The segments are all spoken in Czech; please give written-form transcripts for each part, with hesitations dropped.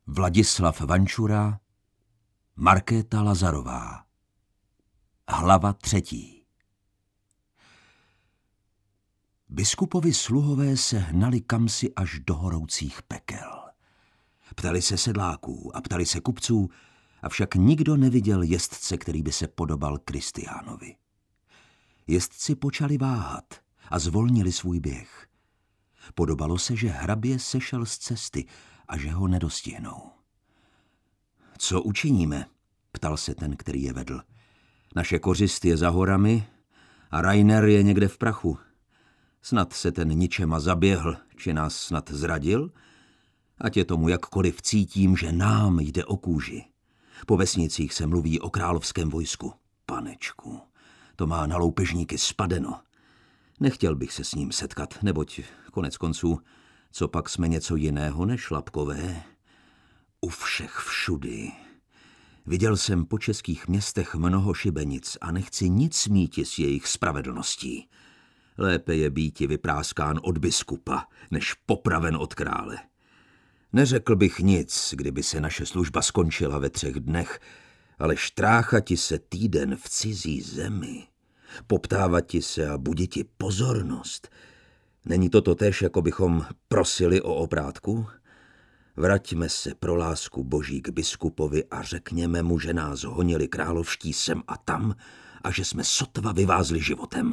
Vladislav Vančura, Markéta Lazarová. Hlava 3. Biskupovi sluhové se hnali kamsi až do horoucích pekel. Ptali se sedláků a ptali se kupců, avšak nikdo neviděl jezdce, který by se podobal Kristiánovi. Jezdci počali váhat a zvolnili svůj běh. Podobalo se, že hrabě sešel z cesty a že ho nedostihnou. Co učiníme? Ptal se ten, který je vedl. Naše kořist je za horami a Rainer je někde v prachu. Snad se ten ničema zaběhl, či nás snad zradil? Ať je tomu jakkoliv, cítím, že nám jde o kůži. Po vesnicích se mluví o královském vojsku. Panečku, to má na loupežníky spadeno. Nechtěl bych se s ním setkat, neboť konec konců, co pak jsme něco jiného než lapkové? U všech všudy. Viděl jsem po českých městech mnoho šibenic a nechci nic míti s jejich spravedlností. Lépe je býti vypráskán od biskupa, než popraven od krále. Neřekl bych nic, kdyby se naše služba skončila ve 3 dnech, ale štráchati se týden v cizí zemi, poptávati se a buditi pozornost. Není to totéž, jako bychom prosili o oprátku? Vraťme se pro lásku boží k biskupovi a řekněme mu, že nás honili královští sem a tam a že jsme sotva vyvázli životem.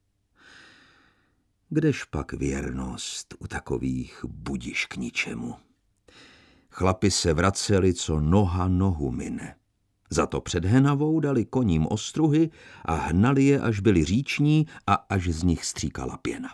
Kdežpak věrnost u takových budiš k ničemu. Chlapi se vraceli, co noha nohu mine. Za to před Henavou dali koním ostruhy a hnali je, až byli říční a až z nich stříkala pěna.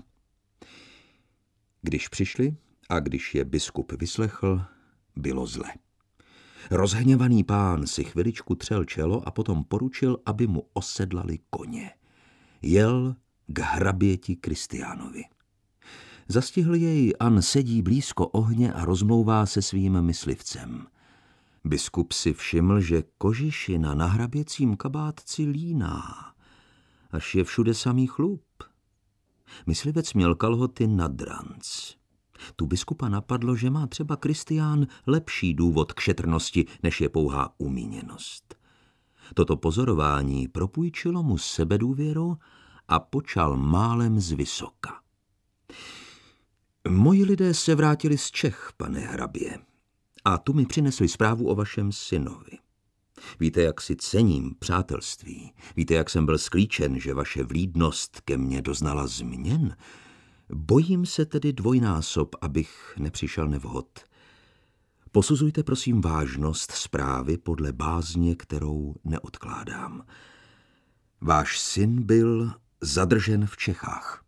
Když přišli a když je biskup vyslechl, bylo zle. Rozhněvaný pán si chviličku třel čelo a potom poručil, aby mu osedlali koně. Jel k hraběti Kristiánovi. Zastihl jej, an sedí blízko ohně a rozmlouvá se svým myslivcem. Biskup si všiml, že kožišina na hraběcím kabátci líná, až je všude samý chlup. Myslivec měl kalhoty nad ranc. Tu biskupa napadlo, že má třeba Kristián lepší důvod k šetrnosti, než je pouhá umíněnost. Toto pozorování propůjčilo mu sebedůvěru a počal málem zvysoka. Moji lidé se vrátili z Čech, pane hrabě, a tu mi přinesli zprávu o vašem synovi. Víte, jak si cením přátelství. Víte, jak jsem byl sklíčen, že vaše vlídnost ke mně doznala změn. Bojím se tedy dvojnásob, abych nepřišel nevhod. Posuzujte prosím vážnost zprávy podle bázně, kterou neodkládám. Váš syn byl zadržen v Čechách.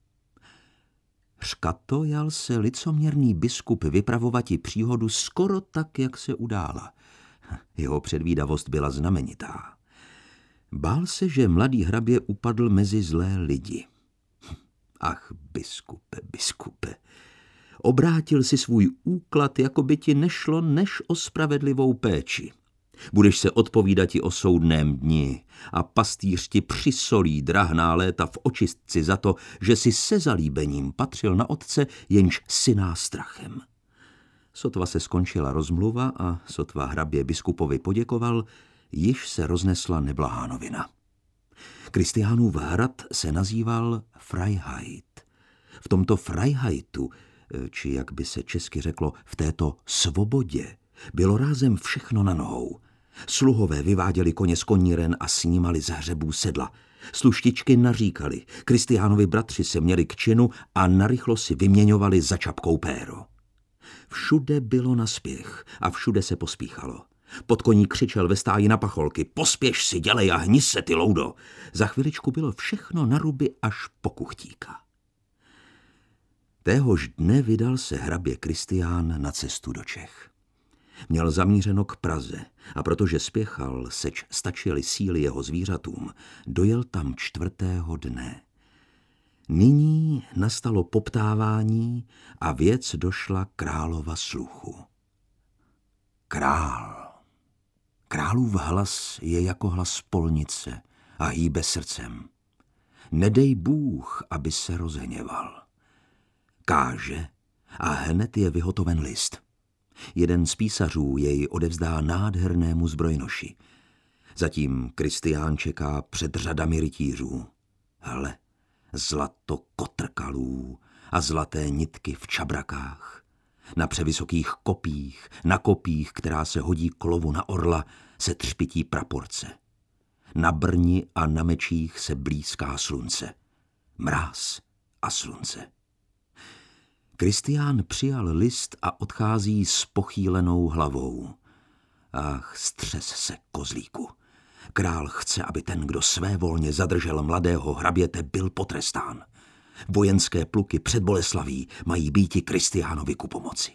Řkato jal se licoměrný biskup vypravovati příhodu skoro tak, jak se udála. Jeho předvídavost byla znamenitá. Bál se, že mladý hrabě upadl mezi zlé lidi. Ach, biskupe, obrátil si svůj úklad, jako by ti nešlo než o spravedlivou péči. Budeš se odpovídati o soudném dni a pastýř ti přisolí drahná léta v očistci za to, že si se zalíbením patřil na otce, jenž syná strachem. Sotva se skončila rozmluva a sotva hrabě biskupovi poděkoval, již se roznesla neblahá novina. Kristiánův hrad se nazýval Freiheit. V tomto Freiheitu, či jak by se česky řeklo, v této svobodě, bylo rázem všechno na nohou. Sluhové vyváděli koně z koníren a snímali z hřebů sedla. Sluštičky naříkali, Kristiánovi bratři se měli k činu a narychlo si vyměňovali za čapkou péro. Všude bylo naspěch a všude se pospíchalo. Podkoník křičel ve stáji na pacholky, pospěš si, dělej a hni se, ty loudo. Za chviličku bylo všechno na ruby až po kuchtíka. Téhož dne vydal se hrabě Kristián na cestu do Čech. Měl zamířeno k Praze a protože spěchal, seč stačily síly jeho zvířatům, dojel tam 4. dne. Nyní nastalo poptávání a věc došla králova sluchu. Králův hlas je jako hlas polnice a hýbe srdcem. Nedej Bůh, aby se rozhněval. Káže a hned je vyhotoven list. Jeden z písařů jej odevzdá nádhernému zbrojnoši. Zatím Kristián čeká před řadami rytířů. Hle, zlato kotrkalů a zlaté nitky v čabrakách. Na převysokých kopích, na kopích, která se hodí k lovu na orla, se třpití praporce. Na brni a na mečích se blízká slunce. Mráz a slunce. Kristián přijal list a odchází s pochýlenou hlavou. Ach, střes se, kozlíku. Král chce, aby ten, kdo svévolně zadržel mladého hraběte, byl potrestán. Vojenské pluky před Boleslaví mají býti Kristiánovi ku pomoci.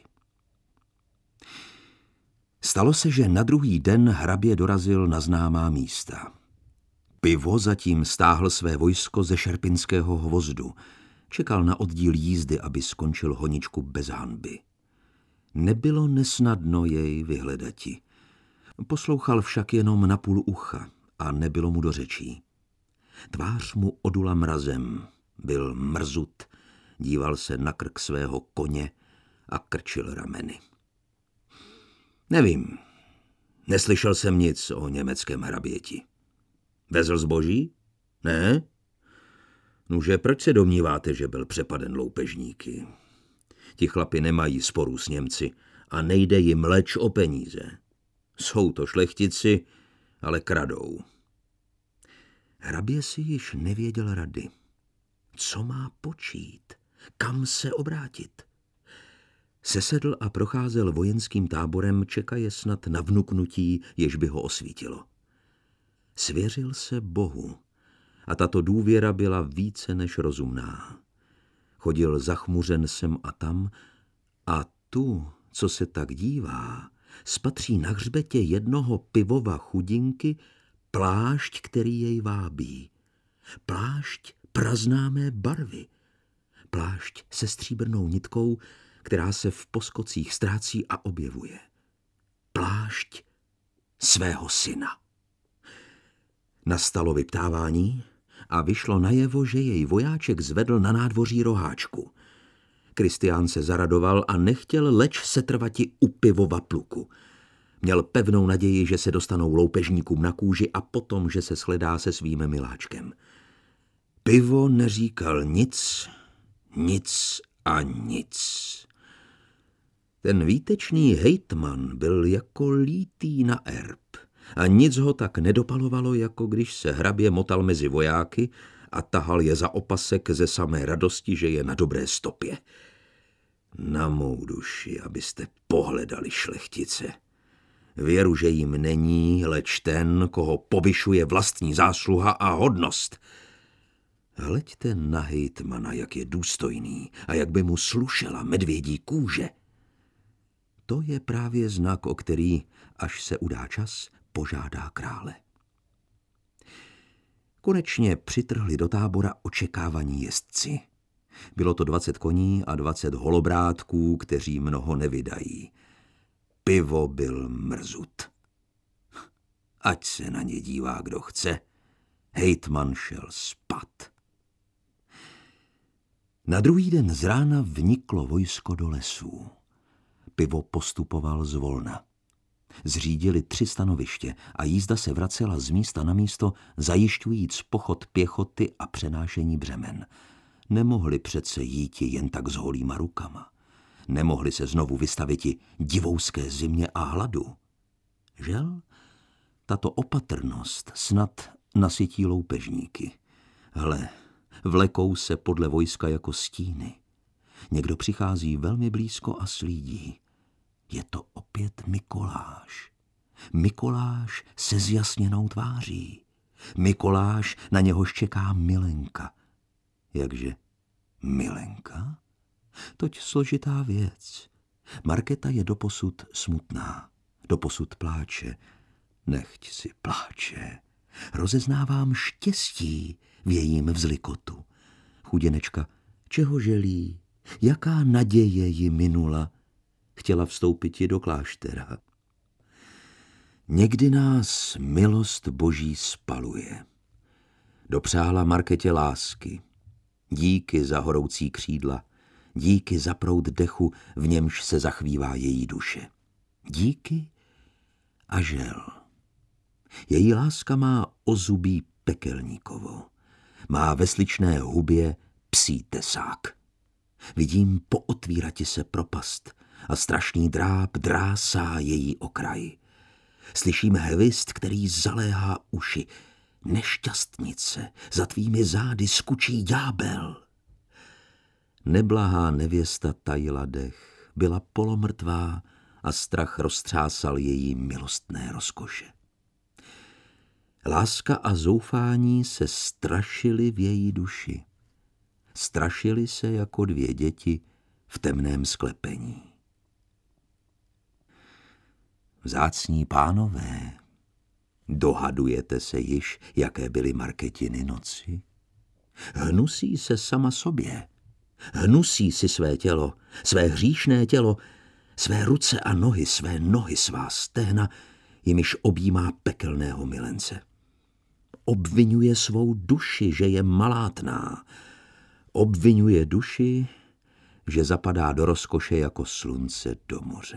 Stalo se, že na druhý den hrabě dorazil na známá místa. Pivo zatím stáhl své vojsko ze Šerpinského hvozdu. Čekal na oddíl jízdy, aby skončil honičku bez hanby. Nebylo nesnadno jej vyhledati. Poslouchal však jenom na půl ucha a nebylo mu do řečí. Tvář mu odula mrazem, byl mrzut, díval se na krk svého koně a krčil rameny. Nevím, neslyšel jsem nic o německém hraběti. Vezl zboží? Ne? Nuže, proč se domníváte, že byl přepaden loupežníky? Ti chlapi nemají sporu s Němci a nejde jim leč o peníze. Jsou to šlechtici, ale kradou. Hrabě si již nevěděl rady. Co má počít? Kam se obrátit? Sesedl a procházel vojenským táborem, čekaje snad na vnuknutí, jež by ho osvítilo. Svěřil se Bohu a tato důvěra byla více než rozumná. Chodil zachmuřen sem a tam a tu, co se tak dívá, spatří na hřbetě jednoho pivova chudinky plášť, který jej vábí. Plášť praznámé barvy. Plášť se stříbrnou nitkou, která se v poskocích ztrácí a objevuje. Plášť svého syna. Nastalo vyptávání a vyšlo najevo, že jej vojáček zvedl na nádvoří roháčku. Kristián se zaradoval a nechtěl leč setrvati u pivova pluku. Měl pevnou naději, že se dostanou loupežníkům na kůži a potom, že se shledá se svým miláčkem. Pivo neříkal nic, nic a nic. Ten výtečný hejtman byl jako lítý na erb a nic ho tak nedopalovalo, jako když se hrabě motal mezi vojáky a tahal je za opasek ze samé radosti, že je na dobré stopě. Na mou duši, abyste pohledali šlechtice. Věru, že jim není, leč ten, koho povyšuje vlastní zásluha a hodnost. Hleďte na hejtmana, jak je důstojný a jak by mu slušela medvědí kůže. To je právě znak, o který, až se udá čas, požádá krále. Konečně přitrhli do tábora očekávaní jezdci. Bylo to 20 koní a 20 holobrátků, kteří mnoho nevydají. Pivo byl mrzut. Ať se na ně dívá, kdo chce. Hejtman šel spat. Na druhý den z rána vniklo vojsko do lesů. Pivo postupoval zvolna. Zřídili 3 stanoviště a jízda se vracela z místa na místo, zajišťujíc pochod pěchoty a přenášení břemen. Nemohli přece jíti jen tak s holýma rukama. Nemohli se znovu vystaviti divouské zimě a hladu. Žel, tato opatrnost snad nasytí loupežníky. Hle, vlekou se podle vojska jako stíny. Někdo přichází velmi blízko a slídí. Je to opět Mikoláš. Mikoláš se zjasněnou tváří. Mikoláš, na něhož čeká milenka. Jakže milenka? Toť složitá věc. Markéta je doposud smutná. Doposud pláče. Nechť si pláče. Rozeznávám štěstí v jejím vzlikotu. Chuděnečka, čeho želí? Jaká naděje ji minula? Chtěla vstoupit ji do kláštera. Někdy nás milost Boží spaluje. Dopřála Markétě lásky. Díky za horoucí křídla. díky za proud dechu, v němž se zachvívá její duše. Díky a žel. Její láska má ozubí pekelníkovo. Má ve sličné hubě psí tesák. Vidím pootvírati se propast a strašný dráp drásá její okraj. Slyším hvist, který zaléhá uši. Nešťastnice, za tvými zády skučí ďábel. Neblahá nevěsta tajila dech, byla polomrtvá a strach roztřásal její milostné rozkoše. Láska a zoufání se strašily v její duši. Strašily se jako dvě děti v temném sklepení. Vzácní pánové, dohadujete se již, jaké byly Marketiny noci? Hnusí se sama sobě. Hnusí si své tělo, své hříšné tělo, své ruce a nohy, svá stehna, jimiž objímá pekelného milence. Obvinuje svou duši, že je malátná. Obvinuje duši, že zapadá do rozkoše jako slunce do moře.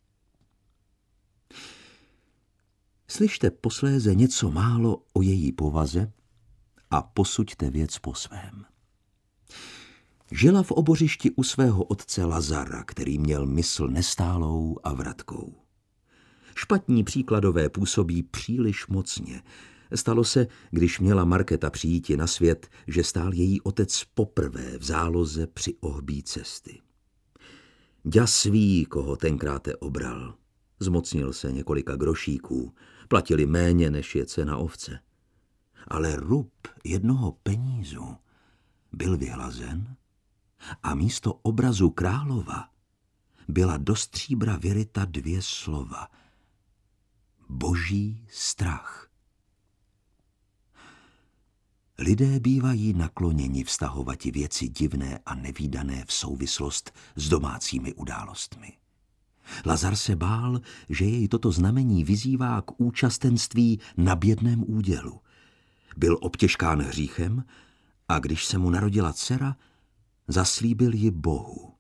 Slyšte posléze něco málo o její povaze a posuďte věc po svém. Žila v obořišti u svého otce Lazara, který měl mysl nestálou a vratkou. Špatní příkladové působí příliš mocně. Stalo se, když měla Markéta přijíti na svět, že stál její otec poprvé v záloze při ohbí cesty. Ďas ví, koho tenkráte obral. Zmocnil se několika grošíků, platili méně, než je cena ovce. Ale rub jednoho penízu byl vyhlazen a místo obrazu králova byla do stříbra vyryta dvě slova. Boží strach. Lidé bývají nakloněni vztahovati věci divné a nevídané v souvislost s domácími událostmi. Lazar se bál, že jej toto znamení vyzývá k účastenství na bědném údělu. Byl obtěžkán hříchem a když se mu narodila dcera, zaslíbil ji Bohu.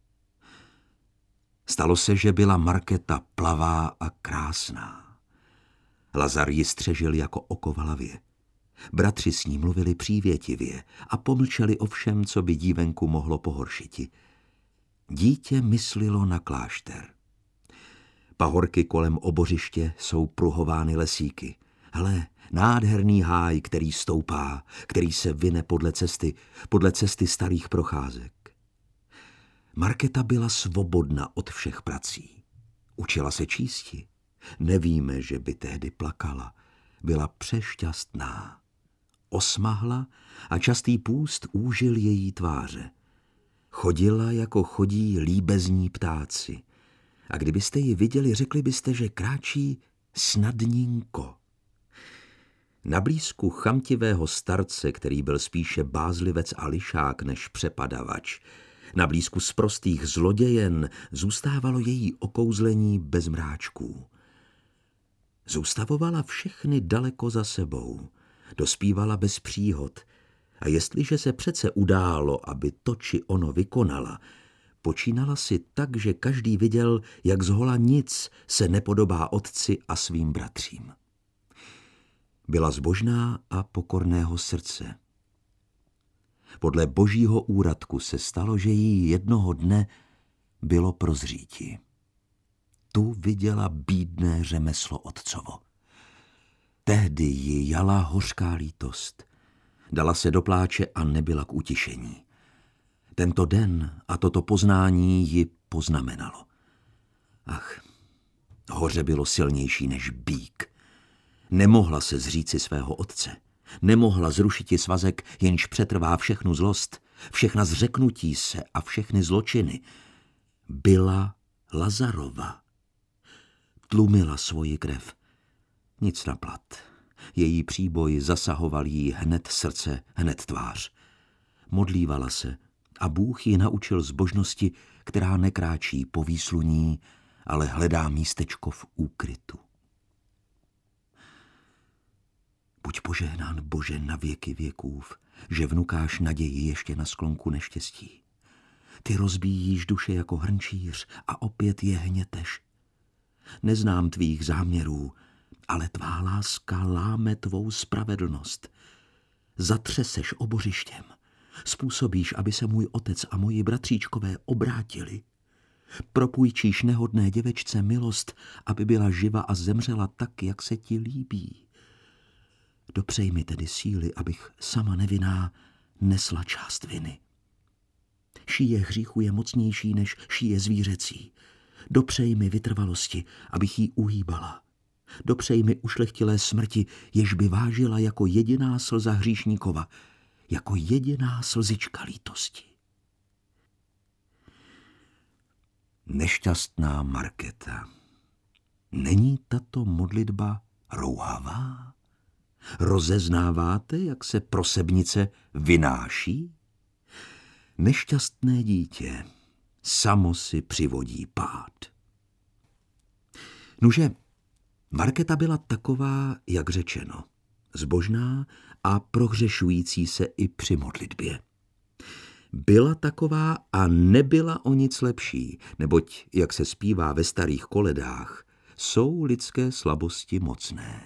Stalo se, že byla Markéta plavá a krásná. Lazar ji střežil jako oko v hlavě. Bratři s ní mluvili přívětivě a pomlčeli o všem, co by dívenku mohlo pohoršiti. Dítě myslilo na klášter. Pahorky kolem obořiště jsou pruhovány lesíky. Hle, nádherný háj, který stoupá, který se vine podle cesty starých procházek. Markéta byla svobodna od všech prací. Učila se čísti. Nevíme, že by tehdy plakala. Byla přešťastná. Osmahla a častý půst úžil její tváře. Chodila, jako chodí líbezní ptáci. A kdybyste ji viděli, řekli byste, že kráčí snadninko. Na blízku chamtivého starce, který byl spíše bázlivec a lišák než přepadavač, na blízku sprostých zlodějen zůstávalo její okouzlení bez mráčků. Zůstavovala všechny daleko za sebou, dospívala bez příhod a jestliže se přece událo, aby to či ono vykonala, počínala si tak, že každý viděl, jak zhola nic se nepodobá otci a svým bratřím. Byla zbožná a pokorného srdce. Podle božího úradku se stalo, že jí jednoho dne bylo prozříti. Tu viděla bídné řemeslo otcovo. Tehdy ji jala hořká lítost. Dala se do pláče a nebyla k utišení. Tento den a toto poznání ji poznamenalo. Ach, hoře bylo silnější než býk. Nemohla se zříci svého otce. Nemohla zrušiti svazek, jenž přetrvá všechnu zlost, všechna zřeknutí se a všechny zločiny. Byla Lazarova. Tlumila svoji krev. Nic na plat. Její příboj zasahoval jí hned srdce, hned tvář. Modlívala se a Bůh ji naučil zbožnosti, která nekráčí po výsluní, ale hledá místečko v úkrytu. Buď požehnán, Bože, na věky věkův, že vnukáš naději ještě na sklonku neštěstí. Ty rozbíjíš duše jako hrnčíř a opět je hněteš. Neznám tvých záměrů, ale tvá láska láme tvou spravedlnost. Zatřeseš obořištěm. Způsobíš, aby se můj otec a moji bratříčkové obrátili. Propůjčíš nehodné děvečce milost, aby byla živa a zemřela tak, jak se ti líbí. Dopřej mi tedy síly, abych sama nevinná nesla část viny. Šíje hříchu je mocnější než šíje zvířecí. Dopřej mi vytrvalosti, abych jí uhýbala. Dopřej mi ušlechtilé smrti, jež by vážila jako jediná slza hříšníkova, jako jediná slzička lítosti. Nešťastná Markéta. Není tato modlitba rouhavá? Rozeznáváte, jak se prosebnice vynáší? Nešťastné dítě samo si přivodí pád. Nuže, Markéta byla taková, jak řečeno, zbožná a prohřešující se i při modlitbě. Byla taková a nebyla o nic lepší, neboť, jak se zpívá ve starých koledách, jsou lidské slabosti mocné.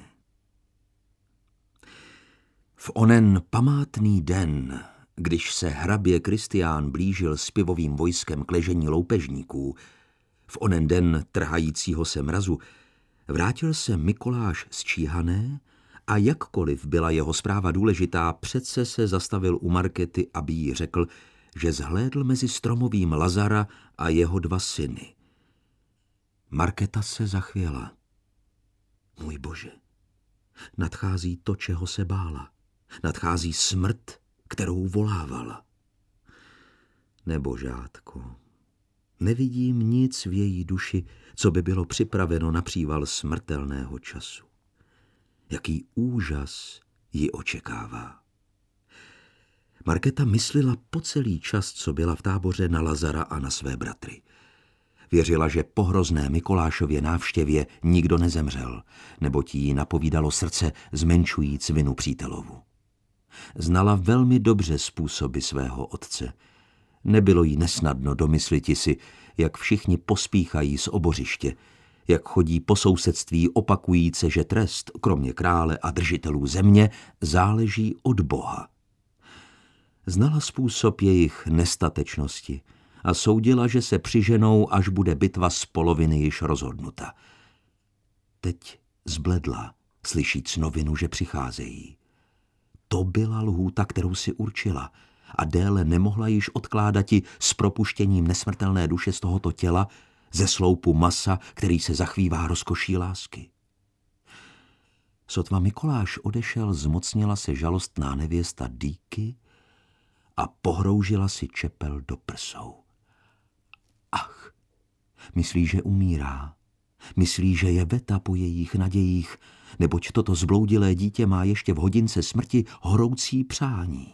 V onen památný den, když se hrabě Kristián blížil s pivovým vojskem k ležení loupežníků, v onen den trhajícího se mrazu, vrátil se Mikoláš z Číhané a jakkoliv byla jeho zpráva důležitá, přece se zastavil u Markéty, aby jí řekl, že zhlédl mezi stromovým Lazara a jeho 2 syny. Markéta se zachvěla. Můj Bože, nadchází to, čeho se bála. Nadchází smrt, kterou volávala. Nebožátko, nevidím nic v její duši, co by bylo připraveno na příval smrtelného času. Jaký úžas ji očekává. Markéta myslela po celý čas, co byla v táboře, na Lazara a na své bratry. Věřila, že po hrozné Mikolášově návštěvě nikdo nezemřel, neboť jí napovídalo srdce zmenšujíc vinu přítelovu. Znala velmi dobře způsoby svého otce. Nebylo jí nesnadno domysliti si, jak všichni pospíchají z obořiště, jak chodí po sousedství opakujíce, že trest, kromě krále a držitelů země, záleží od Boha. Znala způsob jejich nestatečnosti a soudila, že se přiženou, až bude bitva z poloviny již rozhodnuta. Teď zbledla, slyšíc novinu, že přicházejí. To byla lhůta, kterou si určila, a déle nemohla již odkládati s propuštěním nesmrtelné duše z tohoto těla, ze sloupu masa, který se zachvívá rozkoší lásky. Sotva Mikoláš odešel, zmocnila se žalostná nevěsta dýky a pohroužila si čepel do prsou. Ach, myslí, že umírá. Myslí, že je veta po jejich nadějích, neboť toto zbloudilé dítě má ještě v hodince smrti horoucí přání.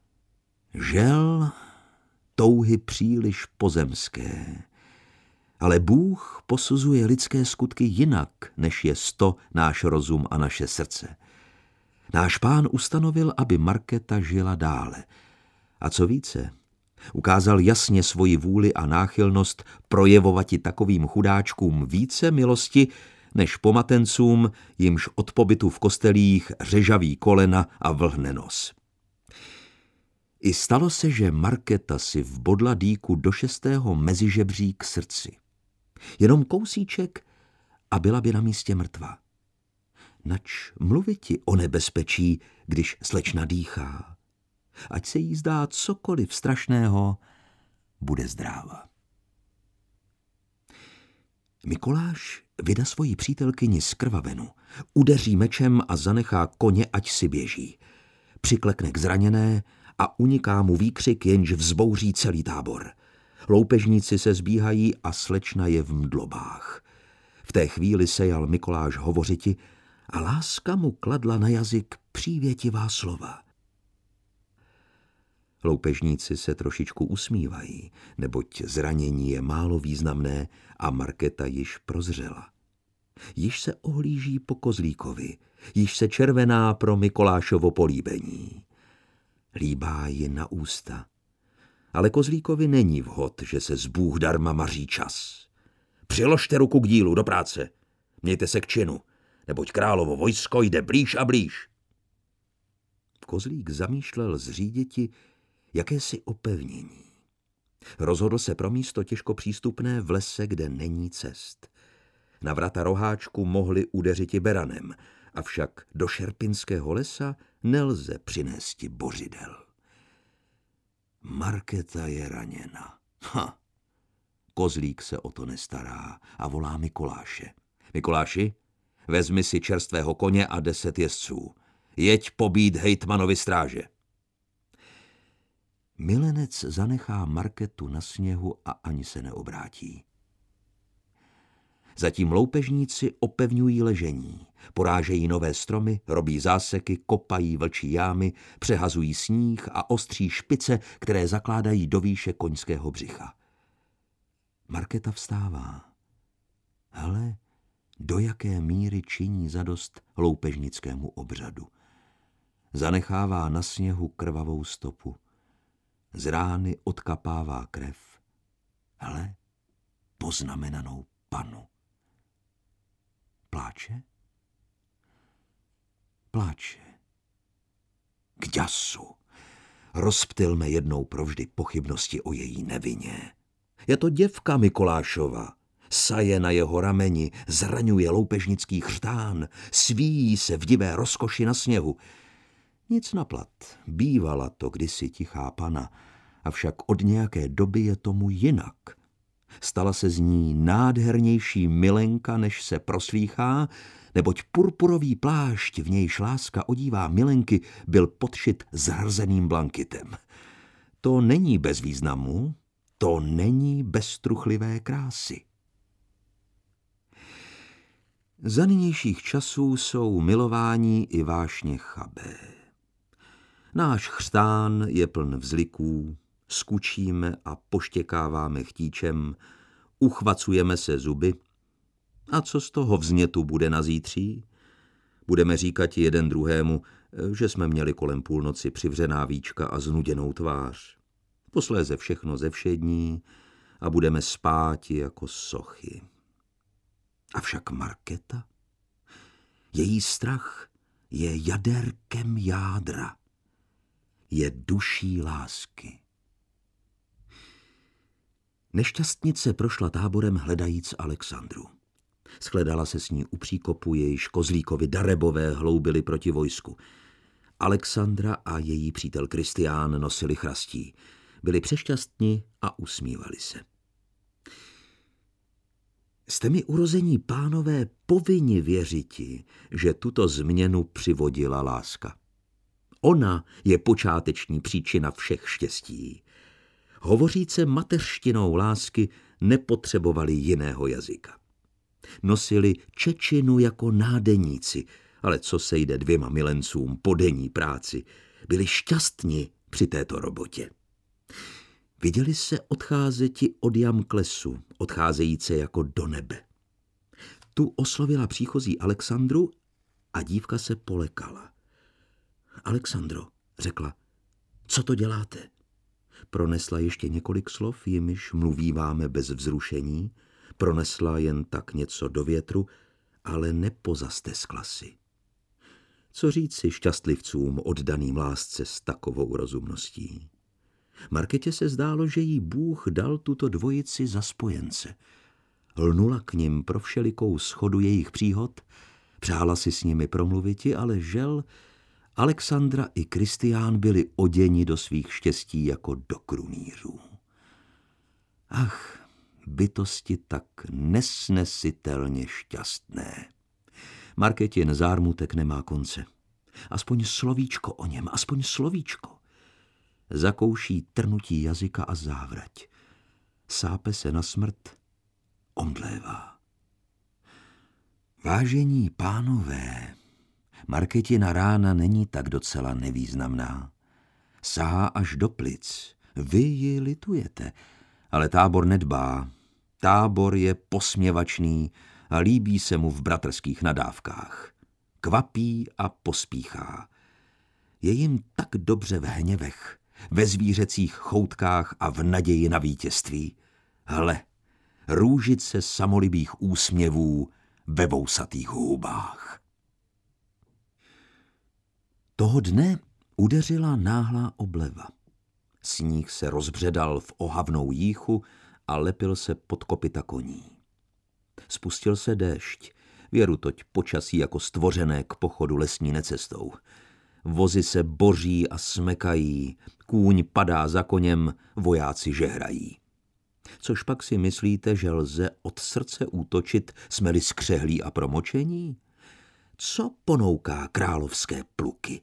Žel, touhy příliš pozemské, ale Bůh posuzuje lidské skutky jinak, než je 100 náš rozum a naše srdce. Náš Pán ustanovil, aby Markéta žila dále. A co více, ukázal jasně svoji vůli a náchylnost projevovati takovým chudáčkům více milosti, než pomatencům, jimž od pobytu v kostelích řežaví kolena a vlhne nos. I stalo se, že Markéta si vbodla dýku do 6. mezižebří k srdci. Jenom kousíček a byla by na místě mrtva. Nač mluviti o nebezpečí, když slečna dýchá. Ať se jí zdá cokoliv strašného, bude zdráva. Mikoláš vydá svoji přítelkyni zkrvavenu, udeří mečem a zanechá koně, ať si běží. Přiklekne k zraněné a uniká mu výkřik, jenž vzbouří celý tábor. Loupežníci se zbíhají a slečna je v mdlobách. V té chvíli sejal Mikoláš hovořiti a láska mu kladla na jazyk přívětivá slova. Loupežníci se trošičku usmívají, neboť zranění je málo významné a Markéta již prozřela. Již se ohlíží po kozlíkovi, již se červená pro Mikolášovo políbení. Líbá ji na ústa. Ale Kozlíkovi není vhod, že se zbůh darma maří čas. Přiložte ruku k dílu, do práce. Mějte se k činu, neboť královo vojsko jde blíž a blíž. Kozlík zamýšlel zříditi jakési opevnění. Rozhodl se pro místo těžko přístupné v lese, kde není cest. Na vrata roháčku mohli udeřiti beranem, avšak do Šerpinského lesa nelze přinésti bořidel. Markéta je raněna. Kozlík se o to nestará a volá Mikuláše. Mikuláši, vezmi si čerstvého koně a 10 jezdců. Jeď pobít hejtmanovi stráže. Milenec zanechá Markétu na sněhu a ani se neobrátí. Zatím loupežníci opevňují ležení, porážejí nové stromy, robí záseky, kopají vlčí jámy, přehazují sníh a ostří špice, které zakládají do výše koňského břicha. Markéta vstává. Hele, do jaké míry činí zadost loupežnickému obřadu. Zanechává na sněhu krvavou stopu. Z rány odkapává krev. Hele, poznamenanou panu. Pláče? Pláče. K děsu. Rozptylme jednou provždy pochybnosti o její nevině. Je to děvka Mikulášova. Saje na jeho rameni, zraňuje loupežnický chřtán, svíjí se v divé rozkoši na sněhu. Nic naplat, bývala to kdysi tichá pana, avšak od nějaké doby je tomu jinak. Stala se z ní nádhernější milenka, než se proslýchá, neboť purpurový plášť, v nějž láska odívá milenky, byl podšit zhrzeným blankitem. To není bez významu, to není bez truchlivé krásy. Za nynějších časů jsou milování i vášně chabé. Náš chřtán je pln vzliků, skučíme a poštěkáváme chtíčem, uchvacujeme se zuby. A co z toho vznětu bude na zítří? Budeme říkat jeden druhému, že jsme měli kolem půlnoci přivřená víčka a znuděnou tvář. Posléze všechno zevšední a budeme spáti jako sochy. Avšak Markéta, její strach je jaderkem jádra, je duší lásky. Nešťastnice prošla táborem hledajíc Alexandru. Shledala se s ní u příkopu, jejíž Kozlíkovi darebové hloubili proti vojsku. Alexandra a její přítel Kristián nosili chrastí. Byli přešťastní a usmívali se. Jste mi, urození pánové, povinni věřiti, že tuto změnu přivodila láska. Ona je počáteční příčina všech štěstí. Hovoříce mateřštinou lásky nepotřebovali jiného jazyka. Nosili čečinu jako nádeníci, ale co se jde 2 milencům po denní práci, byli šťastní při této robotě. Viděli se odcházeti od jam k lesu, odcházejíce jako do nebe. Tu oslovila příchozí Alexandru a dívka se polekala. Alexandro, řekla, co to děláte? Pronesla ještě několik slov, jimiž mluvíváme bez vzrušení, pronesla jen tak něco do větru, ale nepozasteskla si. Co říci šťastlivcům oddaným lásce s takovou rozumností? Markétě se zdálo, že jí Bůh dal tuto dvojici za spojence. Lnula k nim pro všelikou schodu jejich příhod, přála si s nimi promluviti, ale žel, Alexandra i Kristián byli oděni do svých štěstí jako do krunýřů. Ach, bytosti tak nesnesitelně šťastné. Markétin zármutek nemá konce. Aspoň slovíčko o něm, aspoň slovíčko. Zakouší trnutí jazyka a závrať. Sápe se na smrt, omdlévá. Vážení pánové, Markétina rána není tak docela nevýznamná. Sahá až do plic. Vy ji litujete, ale tábor nedbá. Tábor je posměvačný a líbí se mu v bratrských nadávkách. Kvapí a pospíchá. Je jim tak dobře v hněvech, ve zvířecích choutkách a v naději na vítězství. Hle, růžice samolibých úsměvů ve vousatých hubách. Toho dne udeřila náhlá obleva. Sníh se rozbředal v ohavnou jíchu a lepil se pod kopyta koní. Spustil se déšť, věrutoť počasí jako stvořené k pochodu lesní necestou. Vozy se boří a smekají, kůň padá za koněm, vojáci žehrají. Což pak si myslíte, že lze od srdce útočit, jsme-li skřehlí a promočení? Co ponouká královské pluky?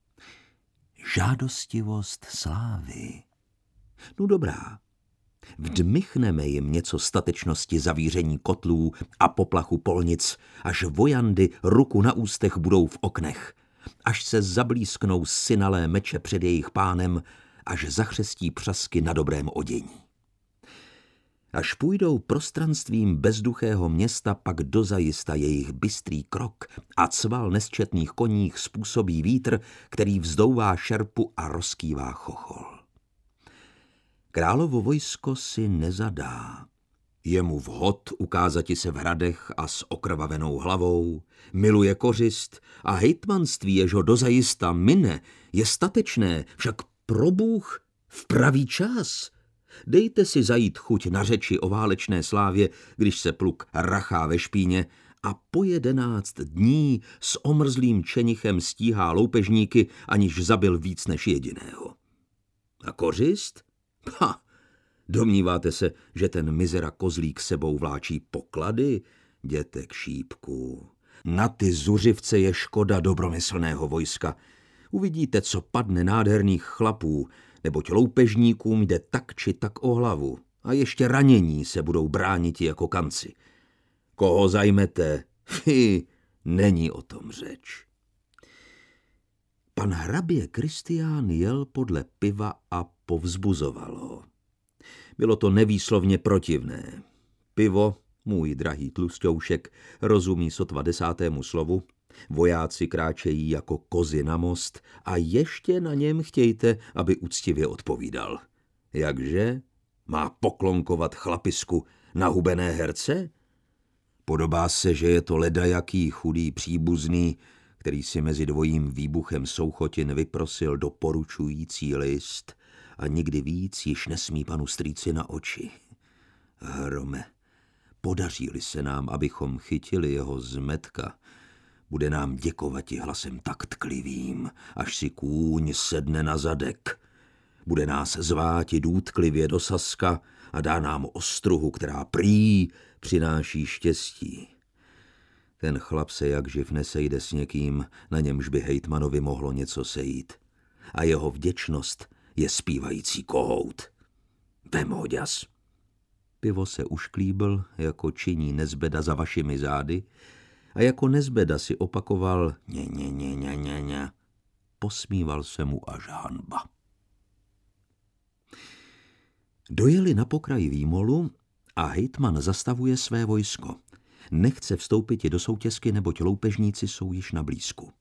Žádostivost slávy. No dobrá, vdmychneme jim něco statečnosti zavíření kotlů a poplachu polnic, až vojandy ruku na ústech budou v oknech, až se zablísknou synalé meče před jejich pánem, až zachřestí přasky na dobrém odění. Až půjdou prostranstvím bezduchého města, pak dozajista jejich bystrý krok a cval nesčetných koních způsobí vítr, který vzdouvá šerpu a rozkývá chochol. Královo vojsko si nezadá. Je mu vhod ukázati se v hradech a s okrvavenou hlavou, miluje kořist a hejtmanství, jež ho dozajista mine, je statečné, však probůh v pravý čas. Dejte si zajít chuť na řeči o válečné slávě, když se pluk rachá ve špíně a po 11 dní s omrzlým čenichem stíhá loupežníky, aniž zabil víc než jediného. A kořist? Ha! Domníváte se, že ten mizera kozlík sebou vláčí poklady? Jděte k šípku. Na ty zuřivce je škoda dobromyslného vojska. Uvidíte, co padne nádherných chlapů, neboť loupežníkům jde tak či tak o hlavu a ještě ranění se budou bránit jako kanci. Koho zajmete? Není o tom řeč. Pan hrabě Kristián jel podle piva a povzbuzoval ho. Bylo to nevýslovně protivné. Pivo, můj drahý tlusťoušek, rozumí sotva 10. slovu, vojáci kráčejí jako kozy na most a ještě na něm chtějte, aby úctivě odpovídal. Jakže? Má poklonkovat chlapisku nahubené herce? Podobá se, že je to ledajaký chudý příbuzný, který si mezi dvojím výbuchem souchotin vyprosil doporučující list a nikdy víc již nesmí panu strýci na oči. Hrome, podaří-li se nám, abychom chytili jeho zmetka, bude nám děkovati hlasem tak tklivým, až si kůň sedne na zadek. Bude nás zváti důtklivě do Saska a dá nám ostruhu, která prý přináší štěstí. Ten chlap se jakživ nesejde s někým, na němž by hejtmanovi mohlo něco sejít. A jeho vděčnost je zpívající kohout. Vem ho, ďas. Pivo se ušklíbl, jako činí Nezbeda za vašimi zády, a jako Nezbeda si opakoval ně. Posmíval se mu až hanba. Dojeli na pokraj výmolu a hejtman zastavuje své vojsko. Nechce vstoupit do soutězky, neboť loupežníci jsou již na blízku.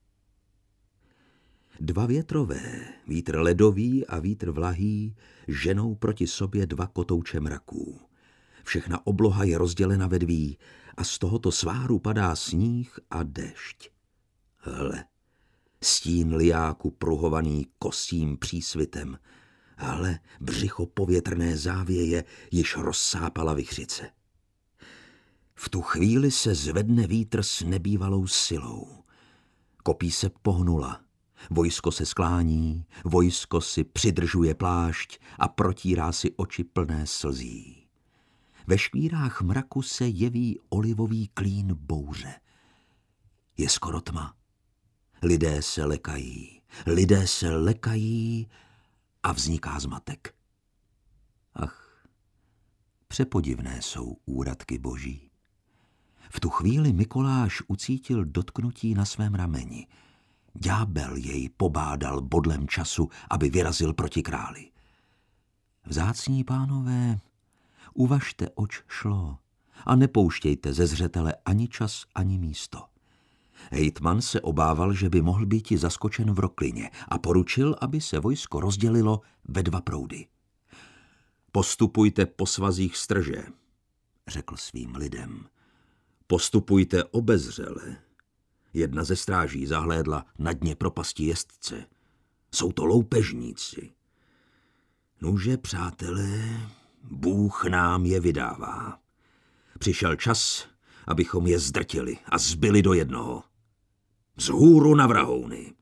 Dva větrové, vítr ledový a vítr vlahý, ženou proti sobě dva kotouče mraků. Všechna obloha je rozdělena ve dví a z tohoto sváru padá sníh a dešť. Hle, stín lijáku pruhovaný kosím přísvitem. Hle, břicho povětrné závěje již rozsápala vichřice. V tu chvíli se zvedne vítr s nebývalou silou. Kopí se pohnula. Vojsko se sklání, vojsko si přidržuje plášť a protírá si oči plné slzí. Ve škvírách mraku se jeví olivový klín bouře. Je skoro tma. Lidé se lekají a vzniká zmatek. Ach, přepodivné jsou úradky boží. V tu chvíli Mikoláš ucítil dotknutí na svém rameni. Ďábel jej pobádal bodlem času, aby vyrazil proti králi. Vzácní pánové, uvažte, oč šlo, a nepouštějte ze zřetele ani čas, ani místo. Hejtman se obával, že by mohl být zaskočen v Roklině a poručil, aby se vojsko rozdělilo ve 2 proudy. Postupujte po svazích strže, řekl svým lidem. Postupujte obezřele. Jedna ze stráží zahlédla na dně propasti jezdce. Jsou to loupežníci. Nuže, přátelé, Bůh nám je vydává. Přišel čas, abychom je zdrtili a zbili do jednoho. Vzhůru na vrahouny.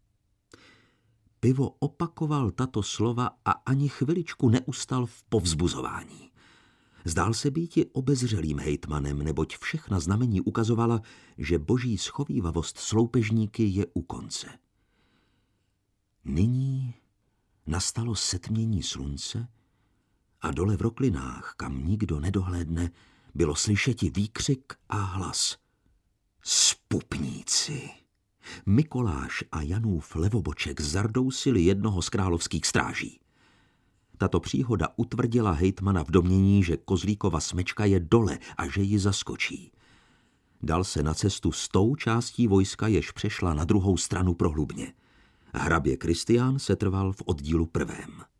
Pivo opakoval tato slova a ani chviličku neustal v povzbuzování. Zdál se býti obezřelým hejtmanem, neboť všechna znamení ukazovala, že boží schovívavost s loupežníky je u konce. Nyní nastalo setmění slunce a dole v Roklinách, kam nikdo nedohlédne, bylo slyšeti výkřik a hlas. Spupníci! Mikoláš a Janův levoboček zardousili jednoho z královských stráží. Tato příhoda utvrdila hejtmana v domnění, že Kozlíkova smečka je dole a že ji zaskočí. Dal se na cestu s tou částí vojska, jež přešla na druhou stranu prohlubně. Hrabě Kristián setrval v oddílu 1.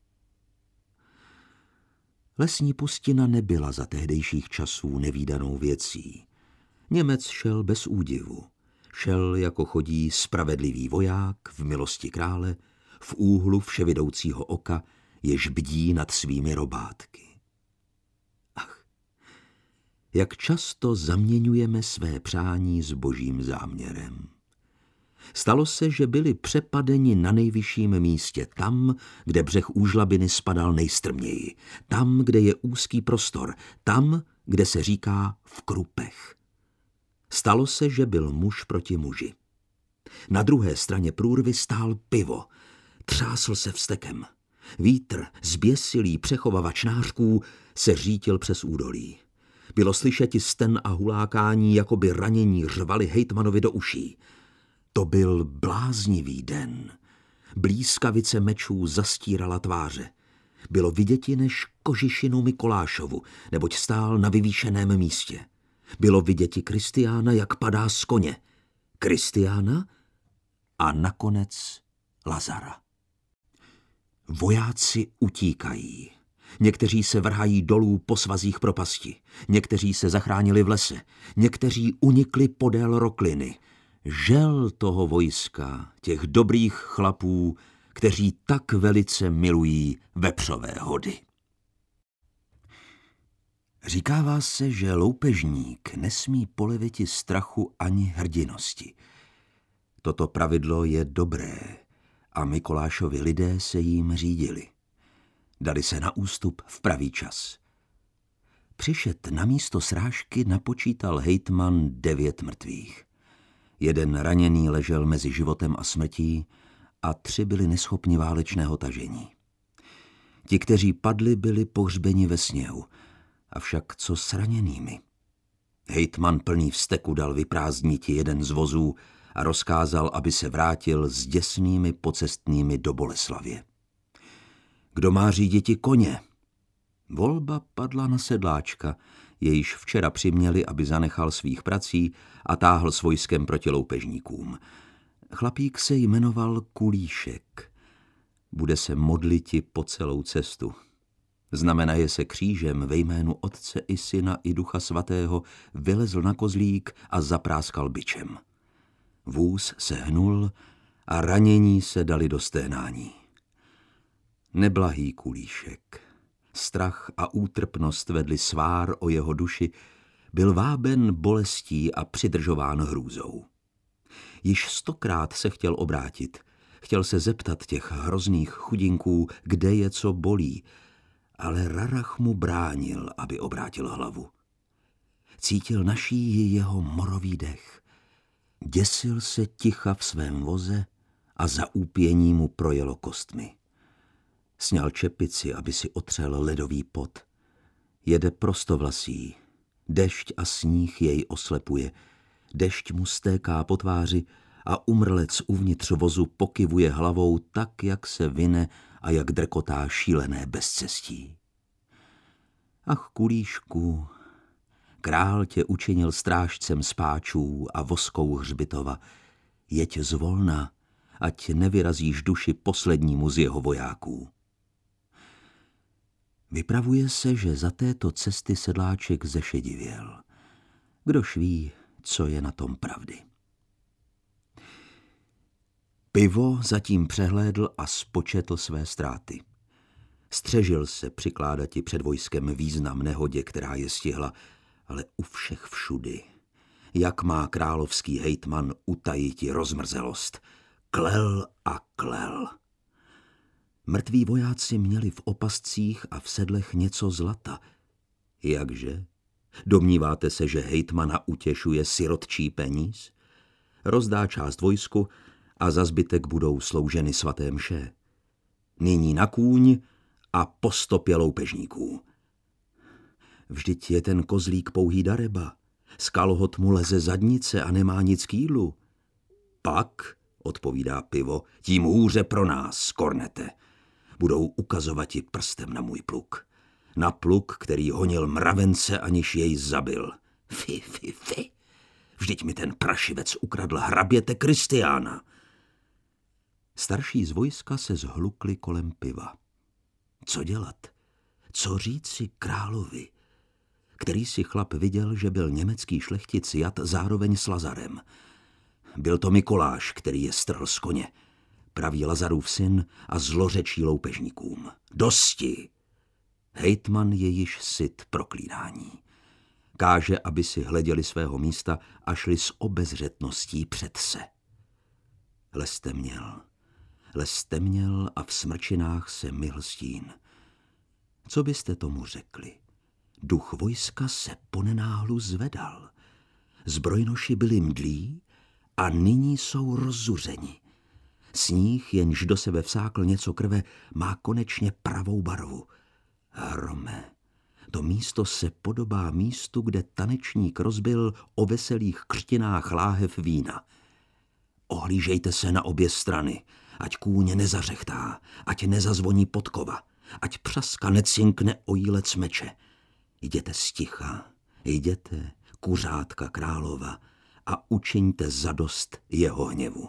Lesní pustina nebyla za tehdejších časů nevídanou věcí. Němec šel bez údivu. Šel, jako chodí spravedlivý voják v milosti krále, v úhlu vševidoucího oka, jež bdí nad svými robátky. Ach, jak často zaměňujeme své přání s božím záměrem. Stalo se, že byli přepadeni na nejvyšším místě, tam, kde břeh úžlabiny spadal nejstrměji, tam, kde je úzký prostor, tam, kde se říká v krupech. Stalo se, že byl muž proti muži. Na druhé straně průrvy stál Pivo. Třásl se vztekem. Vítr, zběsilý přechovavač nářků, se řítil přes údolí. Bylo slyšeti sten a hulákání, jako by ranění řvali hejtmanovi do uší. To byl bláznivý den. Blýskavice mečů zastírala tváře. Bylo viděti než kožišinu Mikolášovu, neboť stál na vyvýšeném místě. Bylo viděti Kristiána, jak padá z koně. Kristiána a nakonec Lazara. Vojáci utíkají. Někteří se vrhají dolů po svazích propasti. Někteří se zachránili v lese. Někteří unikli podél Rokliny. Žel toho vojska, těch dobrých chlapů, kteří tak velice milují vepřové hody. Říkává se, že loupežník nesmí poleviti strachu ani hrdinosti. Toto pravidlo je dobré a Mikolášovi lidé se jím řídili. Dali se na ústup v pravý čas. Přišet na místo srážky napočítal hejtman 9 mrtvých. 1 raněný ležel mezi životem a smrtí a 3 byli neschopni válečného tažení. Ti, kteří padli, byli pohřbeni ve sněhu, avšak co s raněnými? Hejtman plný vzteku dal vyprázdniti 1 z vozů a rozkázal, aby se vrátil s děsnými pocestnými do Boleslavě. Kdo má říditi koně? Volba padla na sedláčka, jejž včera přiměli, aby zanechal svých prací a táhl s vojskem proti loupežníkům. Chlapík se jmenoval Kulíšek. Bude se modliti po celou cestu. Znamenaje se křížem ve jménu Otce i Syna i Ducha Svatého, vylezl na kozlík a zapráskal bičem. Vůz se hnul a ranění se dali do sténání. Neblahý Kulíšek. Strach a útrpnost vedli svár o jeho duši, byl váben bolestí a přidržován hrůzou. Již 100krát se chtěl obrátit, chtěl se zeptat těch hrozných chudinků, kde je co bolí, ale Rarach mu bránil, aby obrátil hlavu. Cítil na šíji jeho morový dech. Děsil se ticha v svém voze a za úpění mu projelo kostmi. Sňal čepici, aby si otřel ledový pot. Jede prostovlasý. Dešť a sníh jej oslepuje. Dešť mu stéká po tváři a umrlec uvnitř vozu pokyvuje hlavou tak, jak se vine a jak drkotá šílené bezcestí. Ach, Kulíšku, Král tě učinil strážcem spáčů a voskou hřbitova. Jeď zvolna, ať nevyrazíš duši poslednímu z jeho vojáků. Vypravuje se, že za této cesty sedláček zešedivěl. Kdož ví, co je na tom pravdy. Pivo zatím přehlédl a spočetl své ztráty. Střežil se přikládati před vojskem význam nehodě, která je stihla, ale u všech všudy. Jak má královský hejtman utajiti rozmrzelost? Klel a klel. Mrtví vojáci měli v opascích a v sedlech něco zlata. Jakže? Domníváte se, že hejtmana utěšuje sirotčí peníz? Rozdá část vojsku a za zbytek budou slouženy svaté mše. Nyní na kůň a po stopě loupežníků. Vždyť je ten kozlík pouhý dareba. Z kalhot mu leze zadnice a nemá nic k jídlu. Pak, odpovídá Pivo, tím hůře pro nás, Kornete. Budou ukazovati prstem na můj pluk. Na pluk, který honil mravence, aniž jej zabil. Fy. Vždyť mi ten prašivec ukradl hraběte Kristiána. Starší z vojska se zhlukli kolem Piva. Co dělat? Co říci královi? Který si chlap viděl, že byl německý šlechtic jat zároveň s Lazarem. Byl to Mikoláš, který je strhl z koně. Pravý Lazarův syn a zlořečí loupežníkům. Dosti! Hejtman je již syt proklínání. Káže, aby si hleděli svého místa a šli s obezřetností před se. Les temněl a v smrčinách se myhl stín. Co byste tomu řekli? Duch vojska se ponenáhlu zvedal. Zbrojnoši byli mdlí a nyní jsou rozzuřeni. Sníh, jenž do sebe vsákl něco krve, má konečně pravou barvu. Hrome, to místo se podobá místu, kde tanečník rozbil o veselých křtinách láhev vína. Ohlížejte se na obě strany, ať kůň nezařechtá, ať nezazvoní podkova, ať přaska necinkne o jílec meče. Jděte sticha, jděte, kuřátka králova, a učiňte zadost jeho hněvu.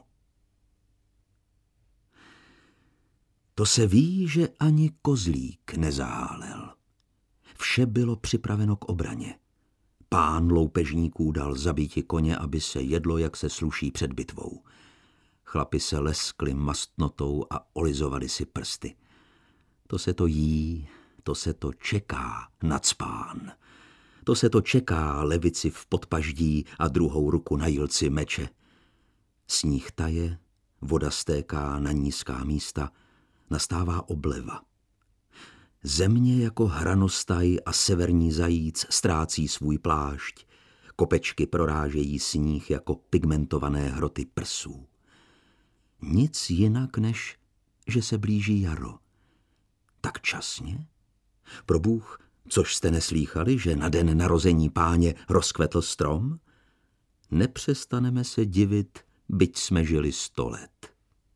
To se ví, že ani kozlík nezahálel. Vše bylo připraveno k obraně. Pán loupežníků dal zabíti koně, aby se jedlo, jak se sluší před bitvou. Chlapi se leskli mastnotou a olizovali si prsty. To se to jí, to se to čeká, nacpán. To se to čeká levici v podpaždí a druhou ruku na jilci meče. Sníh taje, voda stéká na nízká místa, nastává obleva. Země jako hranostaj a severní zajíc ztrácí svůj plášť. Kopečky prorážejí sníh jako pigmentované hroty prsů. Nic jinak, než že se blíží jaro. Tak časně? Probůh, což jste neslýchali, že na den narození Páně rozkvetl strom? Nepřestaneme se divit, byť jsme žili 100 let.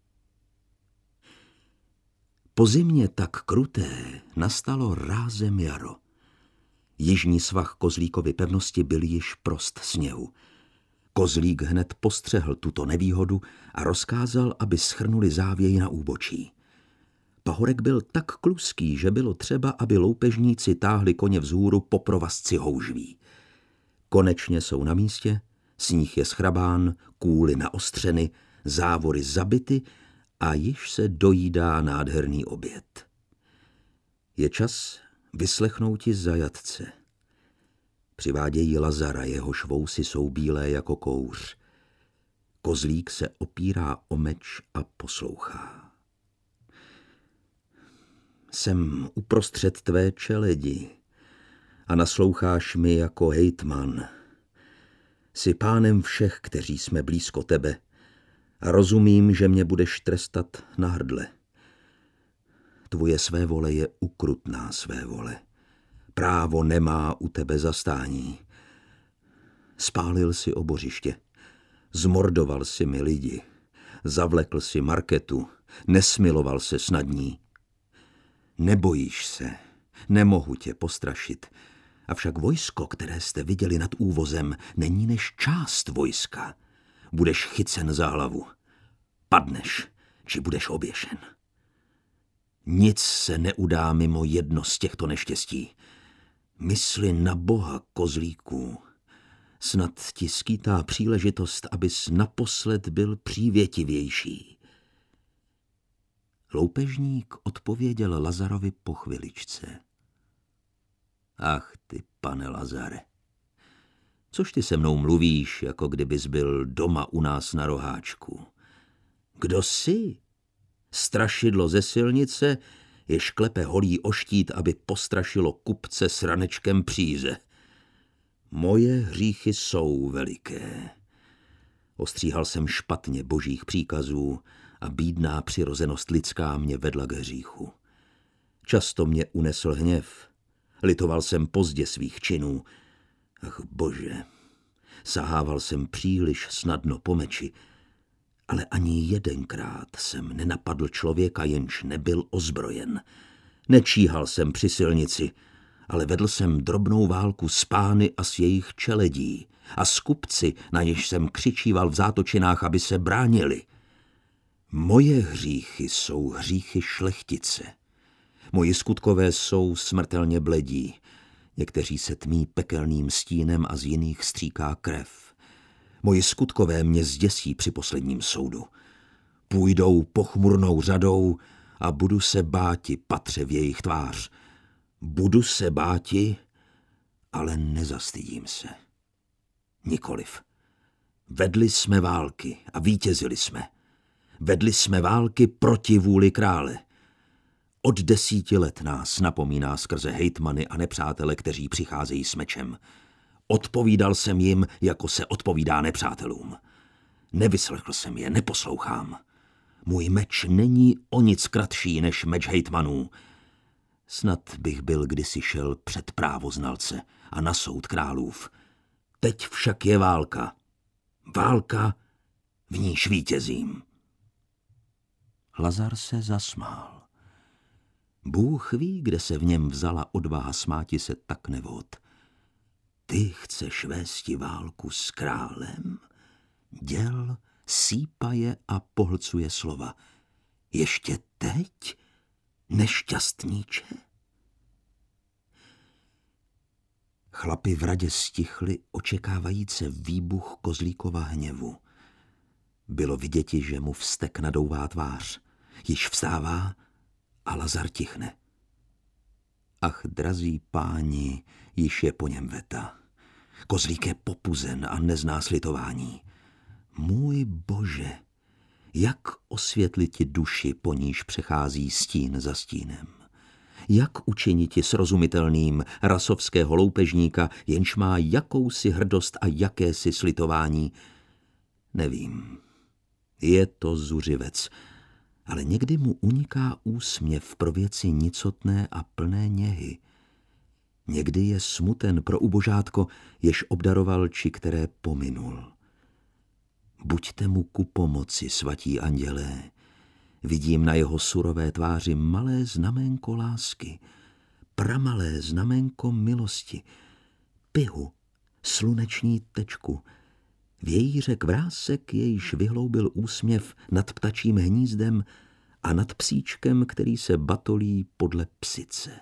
Po zimě tak kruté nastalo rázem jaro. Jižní svah Kozlíkovy pevnosti byl již prost sněhu. Kozlík hned postřehl tuto nevýhodu a rozkázal, aby schrnuli závěj na úbočí. Pahorek byl tak kluský, že bylo třeba, aby loupežníci táhli koně vzhůru po provazci houžví. Konečně jsou na místě, sníh je schrabán, kůly naostřeny, závory zabity a již se dojídá nádherný oběd. Je čas vyslechnouti zajatce. Přivádějí Lazara, jehož vousy jsou bílé jako kouř. Kozlík se opírá o meč a poslouchá. Jsem uprostřed tvé čeledi a nasloucháš mi jako hejtman. Jsi pánem všech, kteří jsme blízko tebe, a rozumím, že mě budeš trestat na hrdle. Tvoje svévole je ukrutná svévole. Právo nemá u tebe zastání. Spálil si obořiště, zmordoval si mi lidi, zavlekl si Marketu, nesmiloval se s nad ní. Nebojíš se, nemohu tě postrašit, Avšak vojsko, které jste viděli nad úvozem, není než část vojska. Budeš chycen za hlavu. Padneš, či budeš oběšen. Nic se neudá mimo jedno z těchto neštěstí. Mysli na Boha, kozlíku. Snad ti skýtá příležitost, abys naposled byl přívětivější. Loupežník odpověděl Lazarovi po chviličce. Ach ty, pane Lazare, což ty se mnou mluvíš, jako kdybys byl doma u nás na roháčku? Kdo jsi? Strašidlo ze silnice, jež klepe holí o štít, aby postrašilo kupce s ranečkem příze. Moje hříchy jsou veliké. Ostříhal jsem špatně božích příkazů a bídná přirozenost lidská mě vedla k hříchu. Často mě unesl hněv. Litoval jsem pozdě svých činů. Ach bože, sahával jsem příliš snadno po meči, ale ani jedenkrát jsem nenapadl člověka, jenž nebyl ozbrojen. Nečíhal jsem při silnici, ale vedl jsem drobnou válku s pány a s jejich čeledí a s kupci, na něž jsem křičíval v zátočinách, aby se bránili. Moje hříchy jsou hříchy šlechtice. Moji skutkové jsou smrtelně bledí. Někteří se tmí pekelným stínem a z jiných stříká krev. Moji skutkové mě zděsí při posledním soudu. Půjdou pochmurnou řadou a budu se báti patře v jejich tvář. Budu se báti, ale nezastydím se. Nikoliv. Vedli jsme války a vítězili jsme. Vedli jsme války proti vůli krále. Od 10 let nás napomíná skrze hejtmany a nepřátele, kteří přicházejí s mečem. Odpovídal jsem jim, jako se odpovídá nepřátelům. Nevyslechl jsem je, neposlouchám. Můj meč není o nic kratší než meč hejtmanů. Snad bych byl kdysi šel před právoznalce a na soud králův. Teď však je válka. Válka, v níž vítězím. Lazar se zasmál. Bůh ví, kde se v něm vzala odvaha smáti se tak nevod. Ty chceš vésti válku s králem? Děl sípaje a pohlcuje slova. Ještě teď, nešťastníče? Chlapi v radě stichli, očekávajíce výbuch kozlíkova hněvu. Bylo viděti, že mu vztek nadouvá tvář. Již vstává a Lazar tichne. Ach, drazí páni, již je po něm veta. Kozlík je popuzen a nezná slitování. Můj Bože, jak osvětlit ti duši, po níž přechází stín za stínem? Jak učiniti srozumitelným rasovského loupežníka, jenž má jakousi hrdost a jakési slitování? Nevím. Je to zuřivec, ale někdy mu uniká úsměv pro věci nicotné a plné něhy. Někdy je smuten pro ubožátko, jež obdaroval či které pominul. Buďte mu ku pomoci, svatí andělé. Vidím na jeho surové tváři malé znaménko lásky, pramalé znaménko milosti, pihu, sluneční tečku, vějířek vrásek, jejž vyhloubil úsměv nad ptačím hnízdem a nad psíčkem, který se batolí podle psice.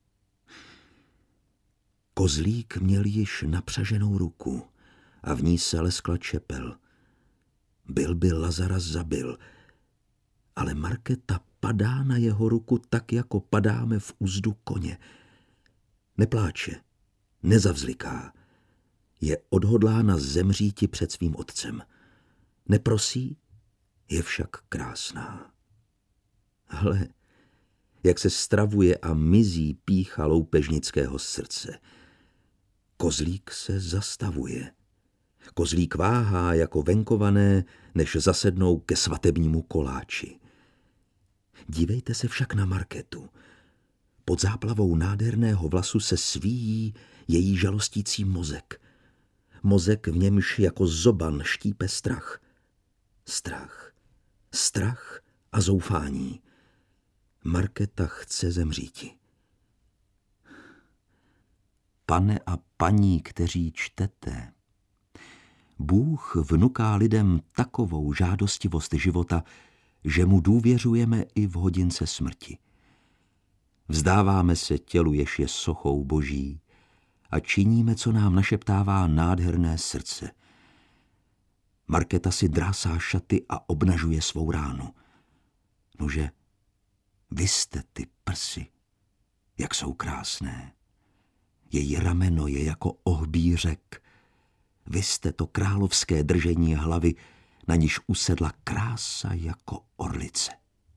Kozlík měl již napřaženou ruku a v ní se leskla čepel. Byl by Lazara zabil, ale Markéta padá na jeho ruku tak, jako padáme v uzdu koně. Nepláče, nezavzliká, je odhodlána zemříti před svým otcem. Neprosí, je však krásná. Ale jak se stravuje a mizí pýcha loupežnického srdce. Kozlík se zastavuje. Kozlík váhá jako venkované, než zasednou ke svatebnímu koláči. Dívejte se však na Markétu. Pod záplavou nádherného vlasu se svíjí její žalostící mozek. Mozek, v němž jako zoban štípe strach. Strach. Strach a zoufání. Markéta chce zemříti. pane a paní, kteří čtete. Bůh vnuká lidem takovou žádostivost života, že mu důvěřujeme i v hodince smrti. Vzdáváme se tělu, jež je sochou Boží, a činíme, co nám našeptává nádherné srdce. Markéta si drásá šaty a obnažuje svou ránu. Nože, vy jste ty prsy, jak jsou krásné. Její rameno je jako ohbířek. Vy jste to královské držení hlavy, na níž usedla krása jako orlice.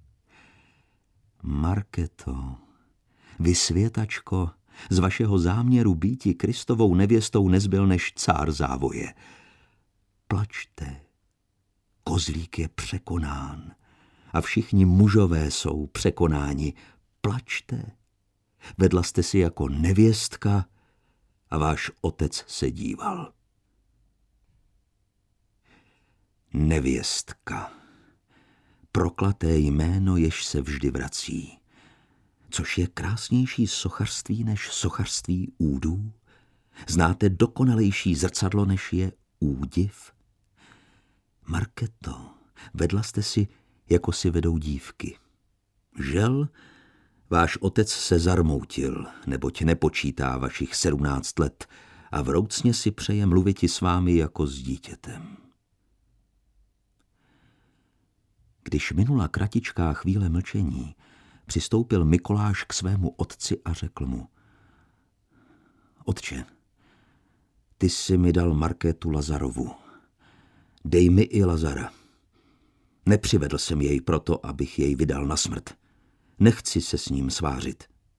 Markéto, vy světačko, z vašeho záměru býti Kristovou nevěstou nezbyl než cár závoje. Plačte, kozlík je překonán a všichni mužové jsou překonáni. Plačte, vedla jste si jako nevěstka a váš otec se díval. Nevěstka. Proklaté jméno, jež se vždy vrací. Což je krásnější sochařství než sochařství údů? Znáte dokonalejší zrcadlo, než je údiv? Markéto, vedla jste si, jako si vedou dívky. Žel, váš otec se zarmoutil, neboť nepočítá vašich 17 let a vroucně si přeje mluviti s vámi jako s dítětem. Když minula kratičká chvíle mlčení, přistoupil Mikoláš k svému otci a řekl mu: Otče, ty jsi mi dal Markétu Lazarovu. Dej mi i Lazara. Nepřivedl jsem jej proto, abych jej vydal na smrt. Nechci se s ním svářit.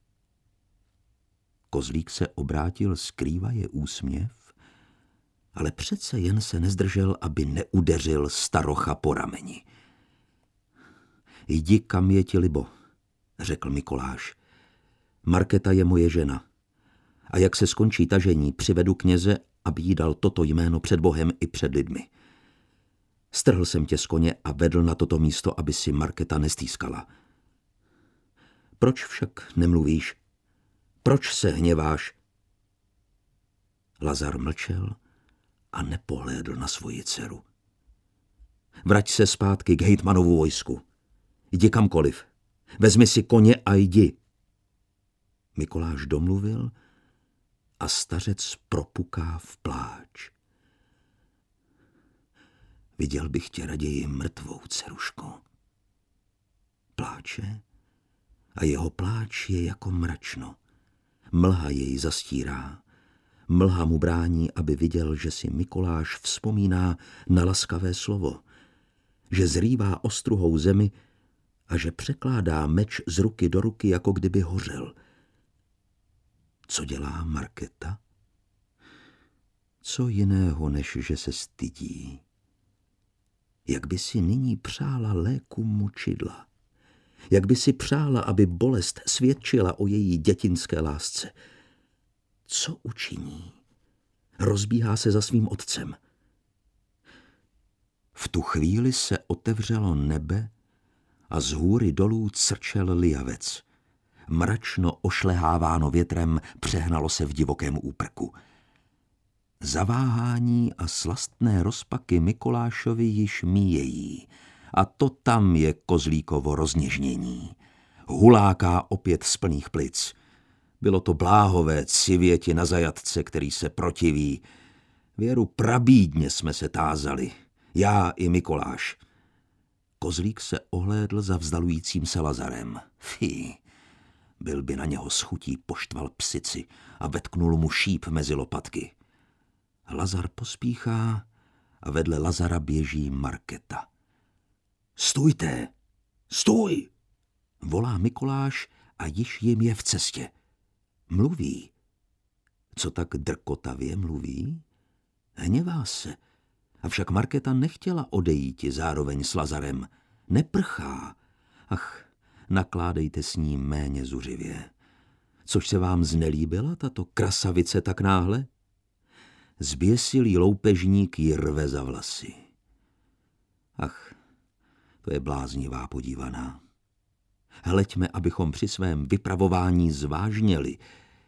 Kozlík se obrátil, skrývaje úsměv, ale přece jen se nezdržel, aby neudeřil starocha po rameni. Jdi, kam je ti libo, řekl Mikoláš. Markéta je moje žena. A jak se skončí tažení, přivedu kněze, aby jí dal toto jméno před Bohem i před lidmi. Strhl jsem tě z koně a vedl na toto místo, aby si Markéta nestýskala. Proč však nemluvíš? Proč se hněváš? Lazar mlčel a nepohlédl na svoji dceru. Vrať se zpátky k hejtmanovu vojsku. Jdi kamkoliv. Vezmi si koně a jdi. Mikoláš domluvil a stařec propuká v pláč. Viděl bych tě raději mrtvou, dceruško. Pláče a jeho pláč je jako mračno. Mlha jej zastírá. Mlha mu brání, aby viděl, že si Mikoláš vzpomíná na laskavé slovo, že zrývá ostruhou zemi a že překládá meč z ruky do ruky, jako kdyby hořel. Co dělá Markéta? Co jiného, než že se stydí? Jak by si nyní přála léku mučidla? Jak by si přála, aby bolest svědčila o její dětinské lásce? Co učiní? Rozbíhá se za svým otcem. V tu chvíli se otevřelo nebe a z hůry dolů crčel lijavec. Mračno ošleháváno větrem přehnalo se v divokém úprku. Zaváhání a slastné rozpaky Mikolášovi již míjejí, a to tam je kozlíkovo rozněžnění. Huláká opět z plných plic. Bylo to bláhové civěti na zajatce, který se protiví. Věru prabídně jsme se tázali, já i Mikoláš. Kozlík se ohlédl za vzdalujícím se Lazarem. Fí, byl by na něho s chutí poštval psici a vetknul mu šíp mezi lopatky. Lazar pospíchá a vedle Lazara běží Markéta. Stůjte, stůj, volá Mikoláš a již jim je v cestě. Mluví. Co tak drkotavě mluví? Hněvá se. Avšak Markéta nechtěla odejít zároveň s Lazarem. Neprchá. Ach, nakládejte s ní méně zuřivě. Což se vám znelíbila tato krasavice tak náhle? Zběsilý loupežník ji rve za vlasy. Ach, to je bláznivá podívaná. Hleďme, abychom při svém vypravování zvážněli.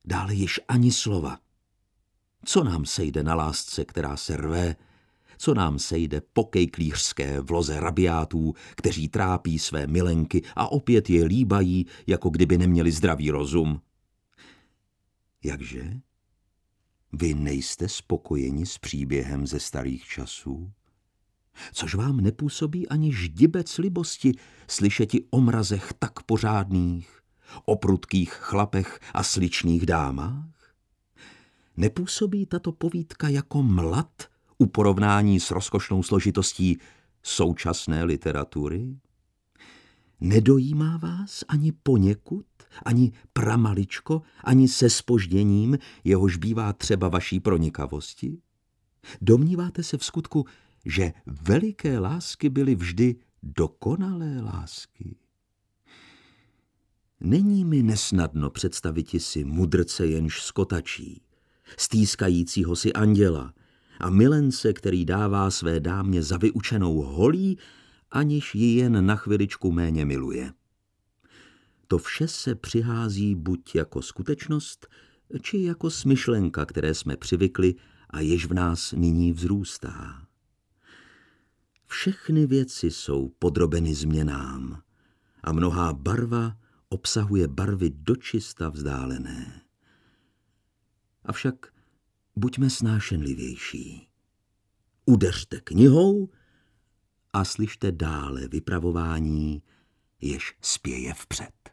Dále již ani slova. Co nám sejde na lásce, která se rve? Co nám sejde po kejklířské vloze rabiátů, kteří trápí své milenky a opět je líbají, jako kdyby neměli zdravý rozum? Jakže? Vy nejste spokojeni s příběhem ze starých časů? Což vám nepůsobí ani ždibec libosti slyšeti o mrazech tak pořádných, o prudkých chlapech a sličných dámách? Nepůsobí tato povídka jako mlad u porovnání s rozkošnou složitostí současné literatury? Nedojímá vás ani poněkud, ani pramaličko, ani se zpožděním, jehož bývá třeba vaší pronikavosti? Domníváte se v skutku, že veliké lásky byly vždy dokonalé lásky? Není mi nesnadno představiti si mudrce, jenž skotačí, stýskajícího si anděla a milence, který dává své dámě za vyučenou holí, aniž ji jen na chviličku méně miluje. To vše se přihází buď jako skutečnost, či jako smyšlenka, které jsme přivykli a jež v nás nyní vzrůstá. Všechny věci jsou podrobeny změnám a mnohá barva obsahuje barvy dočista vzdálené. Avšak buďme snášenlivější. Udeřte knihou a slyšte dále vypravování, jež spěje vpřed.